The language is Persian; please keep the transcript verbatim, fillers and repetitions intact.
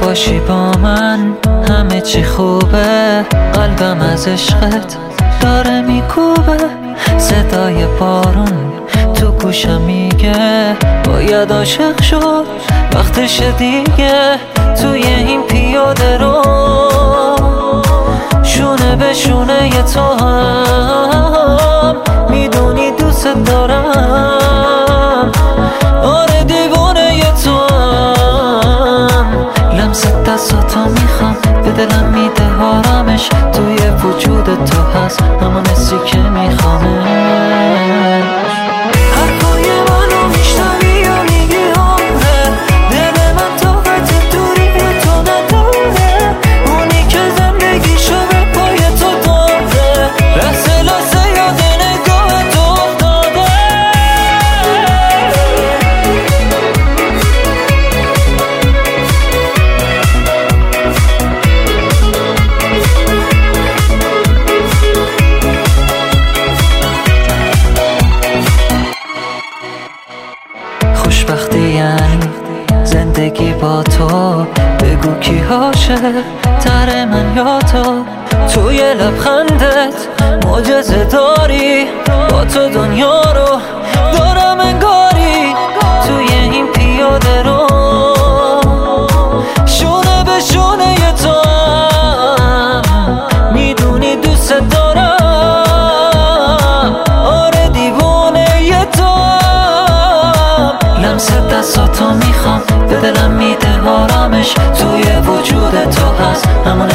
باشی با من همه چی خوبه، قلبم از عشقت داره میکوبه. صدای بارون تو گوشم میگه باید عاشق شد، وقتش دیگه. توی این پیاده رو شونه به شونه ی تو هم میدونی دوست دارم. آره دیوانه ی تو هم، لمس دستاتو میخوام به دلم میده آرامش. توی وجود تو هست همون حسی که میخوامش. حرفای منو میشنوی یا میگی آره، دل من طاقت دوری تو نداره. اونی که زندگیشو به پای تو داده، لحظه لحظه یاد نگاه تو افتاده. خوشبختی یعنی زندگی با تو، بگو کی عاشق تر من یا تو. توی لبخندت معجزه داری، با تو دنیا رو دارم انگاری. توی این پیاده رو شونه به شونه ی تو هم میدونی دوست دارم. آره دیوانه ی تو هم، لمس دستاتو میخوام به دلم میده آرامش. توی وجود تو هست همون